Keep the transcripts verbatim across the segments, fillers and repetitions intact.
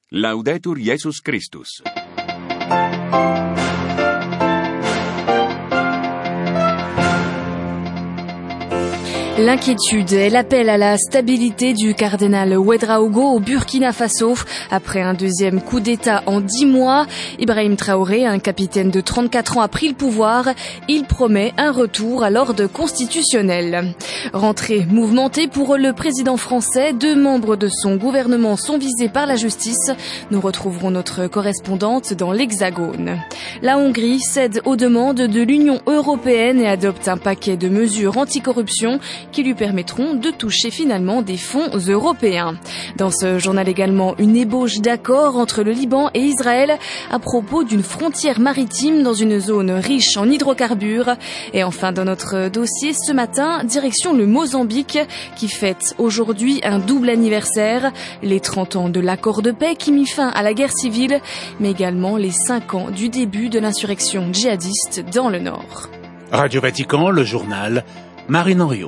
Laudetur Jesus Christus. L'inquiétude et l'appel à la stabilité du cardinal Ouédraogo au Burkina Faso. Après un deuxième coup d'État en dix mois, Ibrahim Traoré, un capitaine de trente-quatre ans, a pris le pouvoir. Il promet un retour à l'ordre constitutionnel. Rentrée mouvementée pour le président français. Deux membres de son gouvernement sont visés par la justice. Nous retrouverons notre correspondante dans l'Hexagone. La Hongrie cède aux demandes de l'Union européenne et adopte un paquet de mesures anticorruption qui lui permettront de toucher finalement des fonds européens. Dans ce journal également, une ébauche d'accord entre le Liban et Israël à propos d'une frontière maritime dans une zone riche en hydrocarbures. Et enfin, dans notre dossier ce matin, direction le Mozambique qui fête aujourd'hui un double anniversaire, les trente ans de l'accord de paix qui mit fin à la guerre civile, mais également les cinq ans du début de l'insurrection djihadiste dans le nord. Radio Vatican, le journal, Marine Henriot.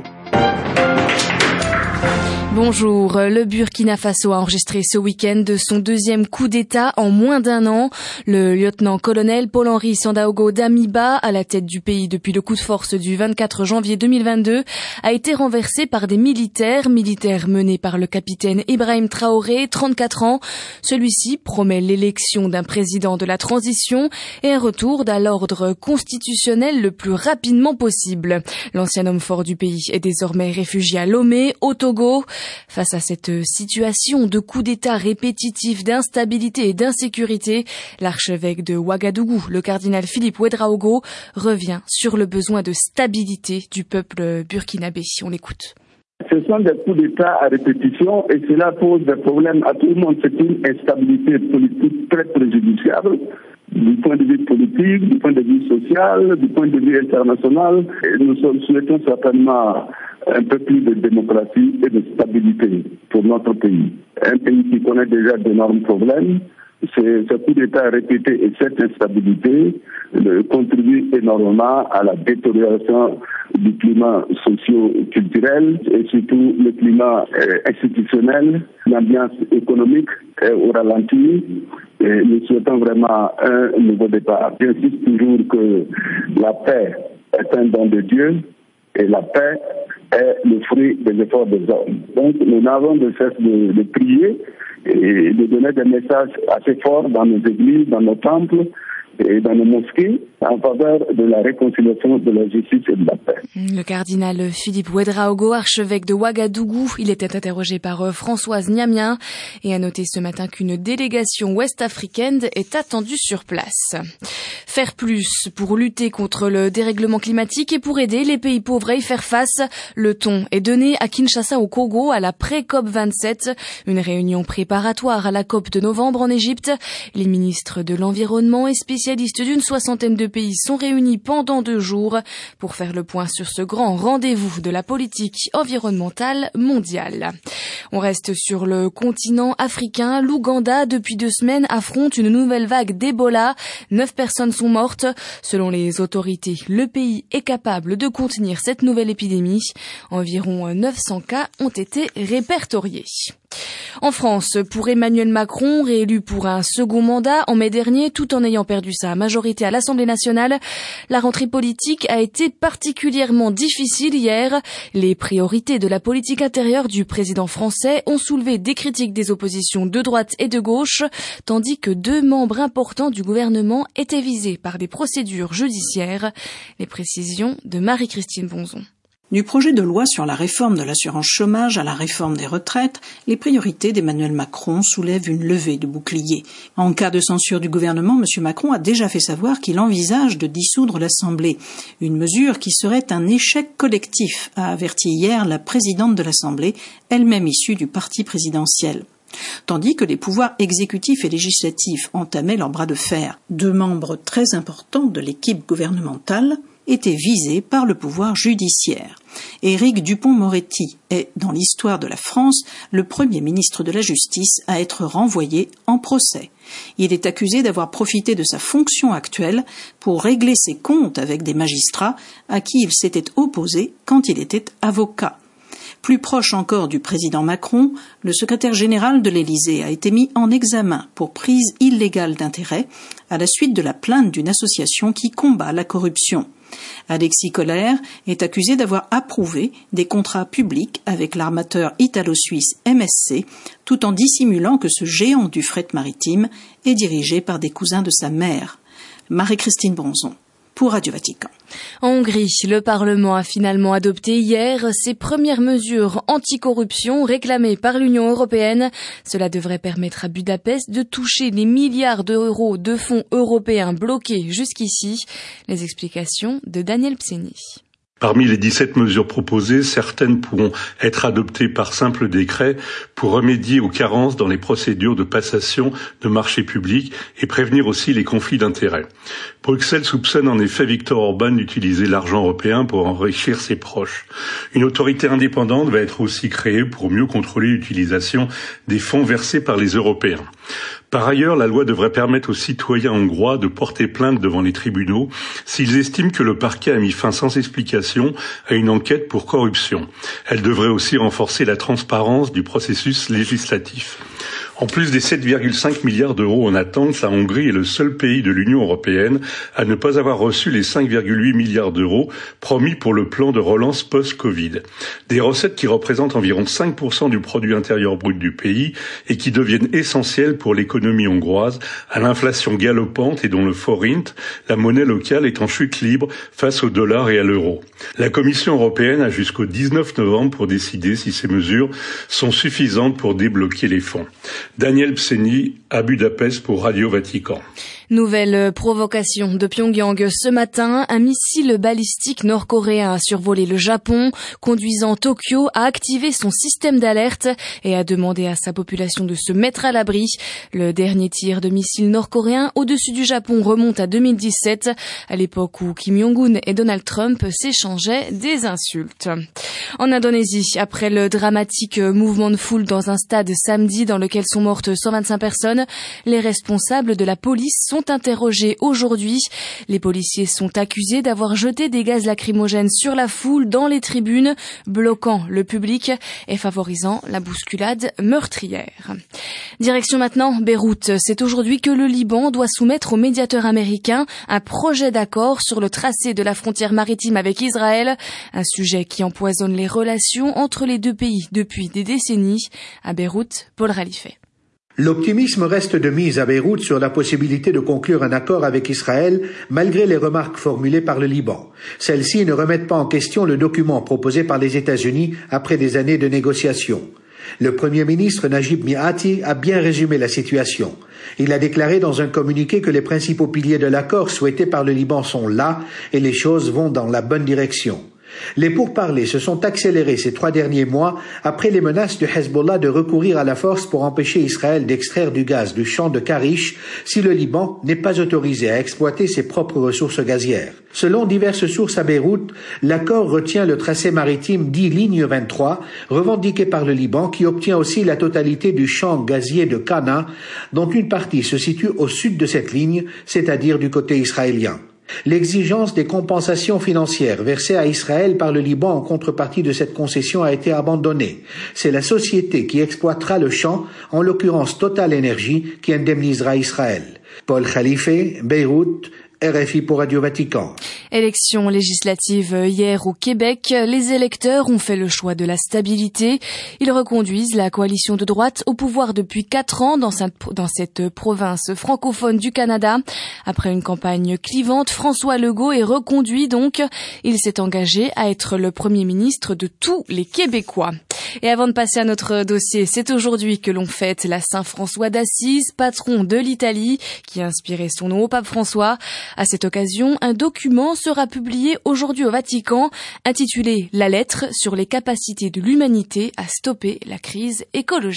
Bonjour, le Burkina Faso a enregistré ce week-end son deuxième coup d'État en moins d'un an. Le lieutenant-colonel Paul-Henri Sandaogo Damiba, à la tête du pays depuis le coup de force du vingt-quatre janvier deux mille vingt-deux, a été renversé par des militaires, militaires menés par le capitaine Ibrahim Traoré, trente-quatre ans. Celui-ci promet l'élection d'un président de la transition et un retour à l'ordre constitutionnel le plus rapidement possible. L'ancien homme fort du pays est désormais réfugié à Lomé, au Togo. Face à cette situation de coups d'État répétitifs, d'instabilité et d'insécurité, l'archevêque de Ouagadougou, le cardinal Philippe Ouédraogo, revient sur le besoin de stabilité du peuple burkinabé. On l'écoute. Ce sont des coups d'État à répétition et cela pose des problèmes à tout le monde. C'est une instabilité politique très préjudiciable du point de vue politique, du point de vue social, du point de vue international. Et nous souhaitons certainement un peu plus de démocratie et de stabilité pour notre pays. Un pays qui connaît déjà d'énormes problèmes. Ce coup d'État répété et cette instabilité euh, contribuent énormément à la détérioration du climat socio-culturel et surtout le climat euh, institutionnel, l'ambiance économique est au ralenti. Et nous souhaitons vraiment un nouveau départ. J'insiste toujours que la paix est un don de Dieu et la paix est le fruit des efforts des hommes. Donc nous n'avons de cesse de, de prier et de donner des messages assez forts dans nos églises, dans nos temples et dans nos mosquées en faveur de la réconciliation, de la justice et de la paix. Le cardinal Philippe Ouédraogo, archevêque de Ouagadougou, il était interrogé par Françoise Niamien et a noté ce matin qu'une délégation ouest-africaine est attendue sur place. Faire plus pour lutter contre le dérèglement climatique et pour aider les pays pauvres à y faire face. Le ton est donné à Kinshasa au Congo à la pré-C O P vingt-sept, une réunion préparatoire à la C O P de novembre en Égypte. Les ministres de l'Environnement et spécialistes d'une soixantaine de pays sont réunis pendant deux jours pour faire le point sur ce grand rendez-vous de la politique environnementale mondiale. On reste sur le continent africain. L'Ouganda, depuis deux semaines, affronte une nouvelle vague d'Ebola. Neuf personnes sont mortes. Selon les autorités, le pays est capable de contenir cette nouvelle épidémie. Environ neuf cents cas ont été répertoriés. En France, pour Emmanuel Macron, réélu pour un second mandat en mai dernier, tout en ayant perdu sa majorité à l'Assemblée nationale, la rentrée politique a été particulièrement difficile hier. Les priorités de la politique intérieure du président français ont soulevé des critiques des oppositions de droite et de gauche, tandis que deux membres importants du gouvernement étaient visés par des procédures judiciaires. Les précisions de Marie-Christine Bonzon. Du projet de loi sur la réforme de l'assurance chômage à la réforme des retraites, les priorités d'Emmanuel Macron soulèvent une levée de boucliers. En cas de censure du gouvernement, M. Macron a déjà fait savoir qu'il envisage de dissoudre l'Assemblée. Une mesure qui serait un échec collectif, a averti hier la présidente de l'Assemblée, elle-même issue du parti présidentiel. Tandis que les pouvoirs exécutifs et législatifs entamaient leur bras de fer. Deux membres très importants de l'équipe gouvernementale étaient visés par le pouvoir judiciaire. Éric Dupond-Moretti est, dans l'histoire de la France, le premier ministre de la Justice à être renvoyé en procès. Il est accusé d'avoir profité de sa fonction actuelle pour régler ses comptes avec des magistrats à qui il s'était opposé quand il était avocat. Plus proche encore du président Macron, le secrétaire général de l'Élysée a été mis en examen pour prise illégale d'intérêt à la suite de la plainte d'une association qui combat la corruption. Alexis Kohler est accusé d'avoir approuvé des contrats publics avec l'armateur italo-suisse M S C, tout en dissimulant que ce géant du fret maritime est dirigé par des cousins de sa mère. Marie-Christine Bronzon, pour Radio Vatican. En Hongrie, le Parlement a finalement adopté hier ses premières mesures anticorruption réclamées par l'Union européenne. Cela devrait permettre à Budapest de toucher les milliards d'euros de fonds européens bloqués jusqu'ici. Les explications de Daniel Pseni. Parmi les dix-sept mesures proposées, certaines pourront être adoptées par simple décret pour remédier aux carences dans les procédures de passation de marchés publics et prévenir aussi les conflits d'intérêts. Bruxelles soupçonne en effet Viktor Orban d'utiliser l'argent européen pour enrichir ses proches. Une autorité indépendante va être aussi créée pour mieux contrôler l'utilisation des fonds versés par les Européens. Par ailleurs, la loi devrait permettre aux citoyens hongrois de porter plainte devant les tribunaux s'ils estiment que le parquet a mis fin sans explication à une enquête pour corruption. Elle devrait aussi renforcer la transparence du processus législatif. En plus des sept virgule cinq milliards d'euros en attente, la Hongrie est le seul pays de l'Union européenne à ne pas avoir reçu les cinq virgule huit milliards d'euros promis pour le plan de relance post-Covid. Des recettes qui représentent environ cinq pour cent du produit intérieur brut du pays et qui deviennent essentielles pour l'économie hongroise à l'inflation galopante et dont le forint, la monnaie locale, est en chute libre face au dollar et à l'euro. La Commission européenne a jusqu'au dix-neuf novembre pour décider si ces mesures sont suffisantes pour débloquer les fonds. Daniel Pseni à Budapest pour Radio Vatican. Nouvelle provocation de Pyongyang ce matin. Un missile balistique nord-coréen a survolé le Japon, conduisant Tokyo à activer son système d'alerte et à demander à sa population de se mettre à l'abri. Le dernier tir de missile nord-coréen au-dessus du Japon remonte à deux mille dix-sept, à l'époque où Kim Jong-un et Donald Trump s'échangeaient des insultes. En Indonésie, après le dramatique mouvement de foule dans un stade samedi dans lequel sont mortes cent vingt-cinq personnes, les responsables de la police sont interrogés aujourd'hui. Les policiers sont accusés d'avoir jeté des gaz lacrymogènes sur la foule dans les tribunes, bloquant le public et favorisant la bousculade meurtrière. Direction maintenant Beyrouth. C'est aujourd'hui que le Liban doit soumettre au médiateur américain un projet d'accord sur le tracé de la frontière maritime avec Israël, un sujet qui empoisonne les relations entre les deux pays depuis des décennies. À Beyrouth, Paul Ralifet. L'optimisme reste de mise à Beyrouth sur la possibilité de conclure un accord avec Israël, malgré les remarques formulées par le Liban. Celles-ci ne remettent pas en question le document proposé par les États-Unis après des années de négociations. Le Premier ministre Najib Mikati a bien résumé la situation. Il a déclaré dans un communiqué que les principaux piliers de l'accord souhaités par le Liban sont là et les choses vont dans la bonne direction. Les pourparlers se sont accélérés ces trois derniers mois après les menaces du Hezbollah de recourir à la force pour empêcher Israël d'extraire du gaz du champ de Karish si le Liban n'est pas autorisé à exploiter ses propres ressources gazières. Selon diverses sources à Beyrouth, l'accord retient le tracé maritime dit ligne vingt-trois, revendiqué par le Liban, qui obtient aussi la totalité du champ gazier de Cana, dont une partie se situe au sud de cette ligne, c'est-à-dire du côté israélien. L'exigence des compensations financières versées à Israël par le Liban en contrepartie de cette concession a été abandonnée. C'est la société qui exploitera le champ, en l'occurrence Total Energy, qui indemnisera Israël. Paul Khalife, Beyrouth, R F I pour Radio Vatican. Élection législative hier au Québec. Les électeurs ont fait le choix de la stabilité. Ils reconduisent la coalition de droite au pouvoir depuis quatre ans dans cette province francophone du Canada. Après une campagne clivante, François Legault est reconduit donc. Il s'est engagé à être le Premier ministre de tous les Québécois. Et avant de passer à notre dossier, c'est aujourd'hui que l'on fête la Saint-François d'Assise, patron de l'Italie, qui a inspiré son nom au pape François. À cette occasion, un document sera publié aujourd'hui au Vatican, intitulé « La lettre sur les capacités de l'humanité à stopper la crise écologique ».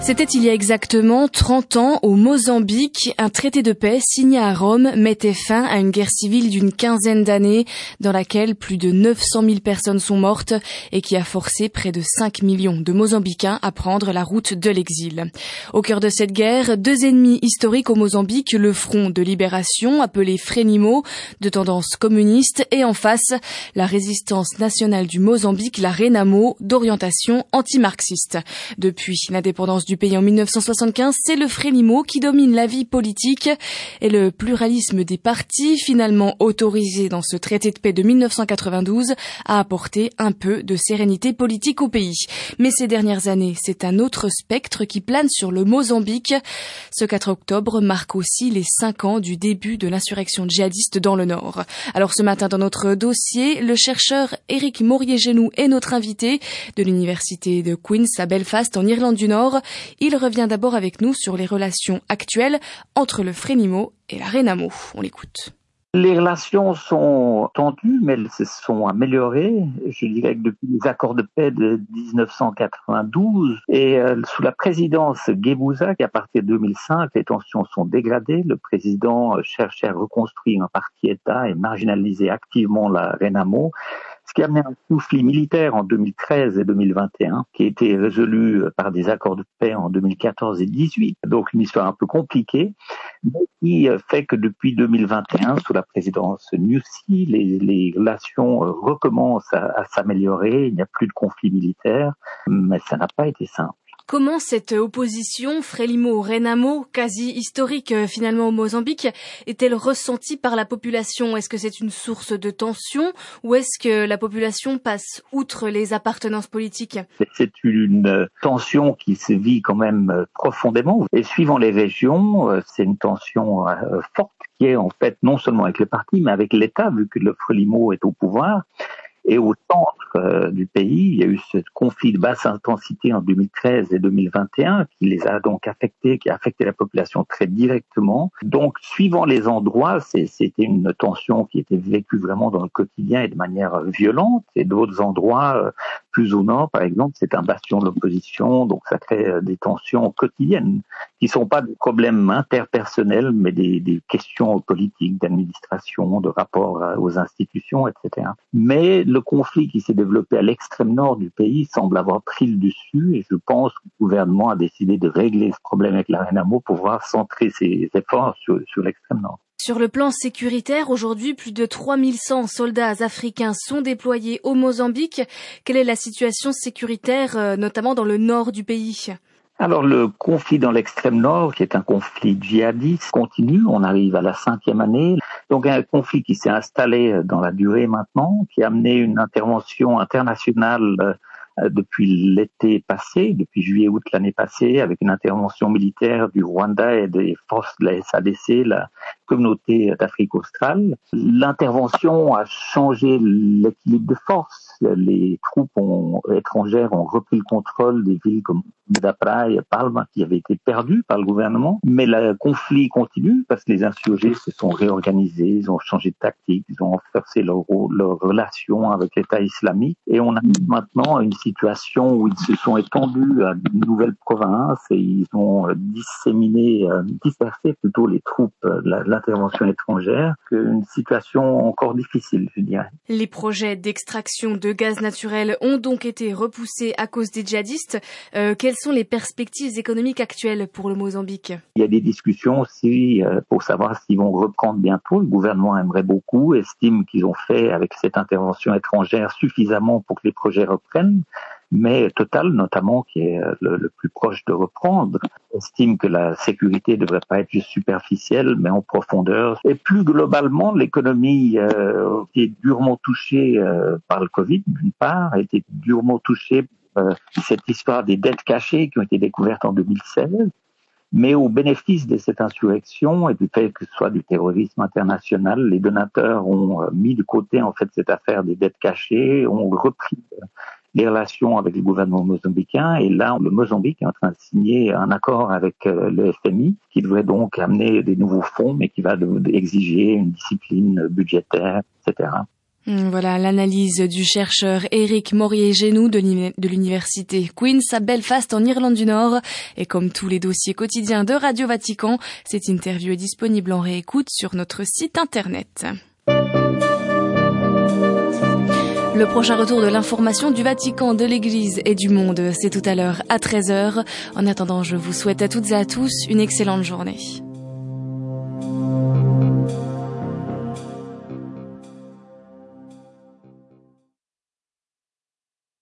C'était il y a exactement trente ans au Mozambique. Un traité de paix signé à Rome mettait fin à une guerre civile d'une quinzaine d'années dans laquelle plus de neuf cent mille personnes sont mortes et qui a forcé près de cinq millions de Mozambicains à prendre la route de l'exil. Au cœur de cette guerre, deux ennemis historiques au Mozambique, le Front de libération appelé Frelimo, de tendance communiste, et en face, la résistance nationale du Mozambique, la Renamo, d'orientation anti-marxiste. Depuis l'indépendance du pays en mille neuf cent soixante-quinze, c'est le Frelimo qui domine la vie politique et le pluralisme des partis, finalement autorisé dans ce traité de paix de mille neuf cent quatre-vingt-douze, a apporté un peu de sérénité politique au pays. Mais ces dernières années, c'est un autre spectre qui plane sur le Mozambique. Ce quatre octobre marque aussi les cinq ans du début de l'insurrection djihadiste dans le Nord. Alors ce matin dans notre dossier, le chercheur Éric Morier-Genou est notre invité de l'université de Queen's à Belfast en Irlande du Nord. Il revient d'abord avec nous sur les relations actuelles entre le Frelimo et la Renamo. On l'écoute. Les relations sont tendues, mais elles se sont améliorées. Je dirais que depuis les accords de paix de dix-neuf cent quatre-vingt-douze et euh, sous la présidence Guebuza, à partir de deux mille cinq, les tensions sont dégradées. Le président cherchait à reconstruire un parti-État et marginaliser activement la Renamo, ce qui a amené un conflit militaire en deux mille treize et deux mille vingt et un, qui a été résolu par des accords de paix en deux mille quatorze et deux mille dix-huit. Donc une histoire un peu compliquée, mais qui fait que depuis deux mille vingt et un, sous la présidence Nyusi, les, les relations recommencent à, à s'améliorer. Il n'y a plus de conflit militaire, mais ça n'a pas été simple. Comment cette opposition Frelimo-Renamo, quasi historique finalement au Mozambique, est-elle ressentie par la population? Est-ce que c'est une source de tension ou est-ce que la population passe outre les appartenances politiques? C'est une tension qui se vit quand même profondément. Et suivant les régions, c'est une tension forte qui est en fait non seulement avec les partis, mais avec l'État, vu que le Frelimo est au pouvoir. Et au centre euh, du pays, il y a eu ce conflit de basse intensité en deux mille treize et deux mille vingt et un qui les a donc affectés, qui a affecté la population très directement. Donc, suivant les endroits, c'est, c'était une tension qui était vécue vraiment dans le quotidien et de manière violente. Et d'autres endroits, euh, plus au nord, par exemple, c'est un bastion de l'opposition. Donc, ça crée euh, des tensions quotidiennes qui sont pas des problèmes interpersonnels, mais des, des questions politiques, d'administration, de rapport euh, aux institutions, et cetera. Mais le conflit qui s'est développé à l'extrême nord du pays semble avoir pris le dessus et je pense que le gouvernement a décidé de régler ce problème avec la Renamo pour pouvoir centrer ses efforts sur, sur l'extrême nord. Sur le plan sécuritaire, aujourd'hui, plus de trois mille cent soldats africains sont déployés au Mozambique. Quelle est la situation sécuritaire, notamment dans le nord du pays ? Alors le conflit dans l'extrême nord, qui est un conflit djihadiste, continue. On arrive à la cinquième année. Donc un conflit qui s'est installé dans la durée maintenant, qui a amené une intervention internationale depuis l'été passé, depuis juillet-août l'année passée, avec une intervention militaire du Rwanda et des forces de la S A D C, la communauté d'Afrique australe. L'intervention a changé l'équilibre de force. Les troupes ont, étrangères ont repris le contrôle des villes comme Dapra et Palma qui avaient été perdues par le gouvernement. Mais le conflit continue parce que les insurgés se sont réorganisés, ils ont changé de tactique, ils ont renforcé leur, leur relation avec l'État islamique. Et on a maintenant une situation où ils se sont étendus à de nouvelles provinces et ils ont disséminé, dispersé plutôt les troupes de l'intervention étrangère. Une situation encore difficile, je dirais. Les projets d'extraction de gaz naturel ont donc été repoussés à cause des djihadistes. Euh, quelles sont les perspectives économiques actuelles pour le Mozambique ? Il y a des discussions aussi euh, pour savoir s'ils vont reprendre bientôt. Le gouvernement aimerait beaucoup, estime qu'ils ont fait avec cette intervention étrangère suffisamment pour que les projets reprennent. Mais Total, notamment, qui est le, le plus proche de reprendre, estime que la sécurité ne devrait pas être juste superficielle, mais en profondeur. Et plus globalement, l'économie euh, qui est durement touchée euh, par le Covid, d'une part, a été durement touchée par euh, cette histoire des dettes cachées qui ont été découvertes en deux mille seize. Mais au bénéfice de cette insurrection et du fait que ce soit du terrorisme international, les donateurs ont euh, mis de côté en fait cette affaire des dettes cachées, ont repris euh, les relations avec le gouvernement mozambicain et là, le Mozambique est en train de signer un accord avec euh, le F M I qui devrait donc amener des nouveaux fonds mais qui va de, de exiger une discipline budgétaire, et cetera. Voilà l'analyse du chercheur Éric Morier-Genoux de l'université Queen's à Belfast en Irlande du Nord. Et comme tous les dossiers quotidiens de Radio Vatican, cette interview est disponible en réécoute sur notre site internet. Le prochain retour de l'information du Vatican, de l'Église et du monde, c'est tout à l'heure à treize heures. En attendant, je vous souhaite à toutes et à tous une excellente journée.